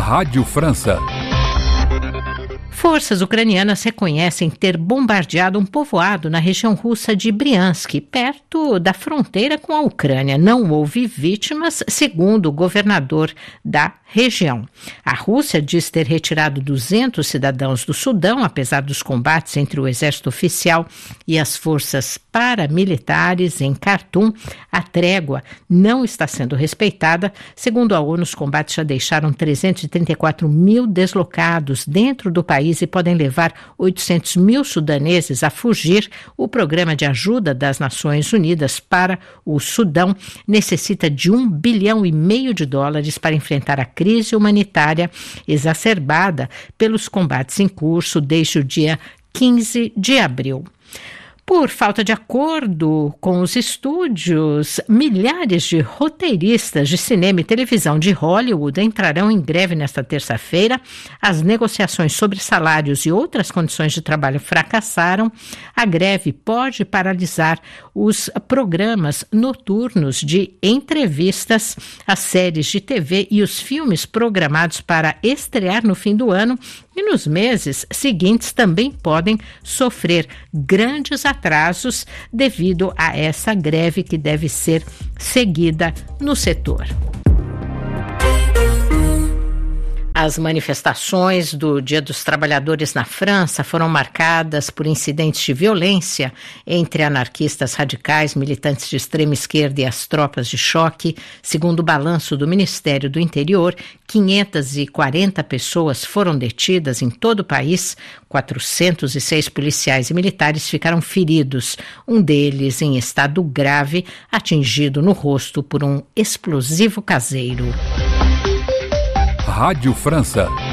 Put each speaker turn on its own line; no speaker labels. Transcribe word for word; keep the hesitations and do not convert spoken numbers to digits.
Rádio França.
Forças ucranianas reconhecem ter bombardeado um povoado na região russa de Briansk, perto da fronteira com a Ucrânia. Não houve vítimas, segundo o governador da região. A Rússia diz ter retirado duzentos cidadãos do Sudão, apesar dos combates entre o exército oficial e as forças paramilitares em Khartoum. A trégua não está sendo respeitada. Segundo a ONU, os combates já deixaram trezentos e trinta e quatro mil deslocados dentro do país e podem levar oitocentos mil sudaneses a fugir. O programa de ajuda das Nações Unidas para o Sudão necessita de um bilhão e meio de dólares para enfrentar a crise humanitária exacerbada pelos combates em curso desde o dia quinze de abril. Por falta de acordo com os estúdios, milhares de roteiristas de cinema e televisão de Hollywood entrarão em greve nesta terça-feira. As negociações sobre salários e outras condições de trabalho fracassaram. A greve pode paralisar os programas noturnos de entrevistas, as séries de T V e os filmes programados para estrear no fim do ano. E nos meses seguintes também podem sofrer grandes atrasos devido a essa greve que deve ser seguida no setor. As manifestações do Dia dos Trabalhadores na França foram marcadas por incidentes de violência entre anarquistas radicais, militantes de extrema esquerda e as tropas de choque. Segundo o balanço do Ministério do Interior, quinhentas e quarenta pessoas foram detidas em todo o país, quatrocentos e seis policiais e militares ficaram feridos, um deles em estado grave, atingido no rosto por um explosivo caseiro.
Rádio França.